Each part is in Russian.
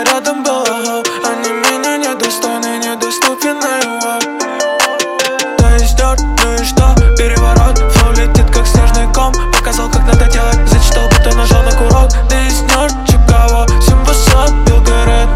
рядом было хоу. Они меня недостойны, недоступен на его. Да и стерт, ну и что? Переворот, флоу летит как снежный ком. Показал, как надо делать, зачитал, будто нажал на курок. Да и снёт Чикаго, 7 высот, Белгород.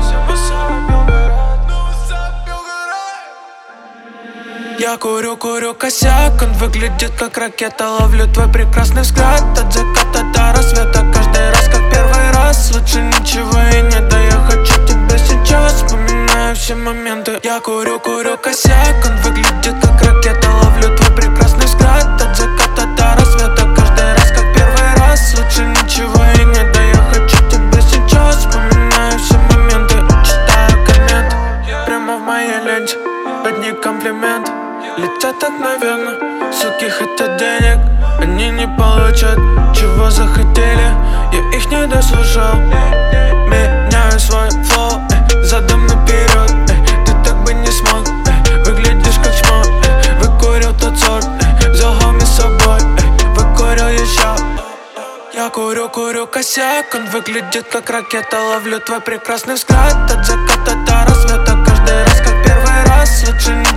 Я курю, курю косяк, он выглядит как ракета. Ловлю твой прекрасный взгляд от заката до рассвета. Каждый раз как первый раз, лучше ничего и нет. Да я хочу тебя сейчас, вспоминаю все моменты. Я курю, курю косяк, он выглядит как ракета. Ловлю твой прекрасный взгляд от заката до рассвета. Каждый раз как первый раз, лучше ничего и нет. Да я хочу тебя сейчас, вспоминаю все моменты. Читаю комменты прямо в моей ленте, одни комплименты летят мгновенно. Суки хотят денег, они не получат, чего захотели. Я их не дослушал. Меняю свой флоу, задом наперед. Ты так бы не смог, выглядишь как чмо. Выкурил тот сорт, взял хоми с собой. Выкурил еще. Я курю, курю косяк, он выглядит как ракета. Ловлю твой прекрасный взгляд от заката до рассвета. Каждый раз как первый раз, лучше не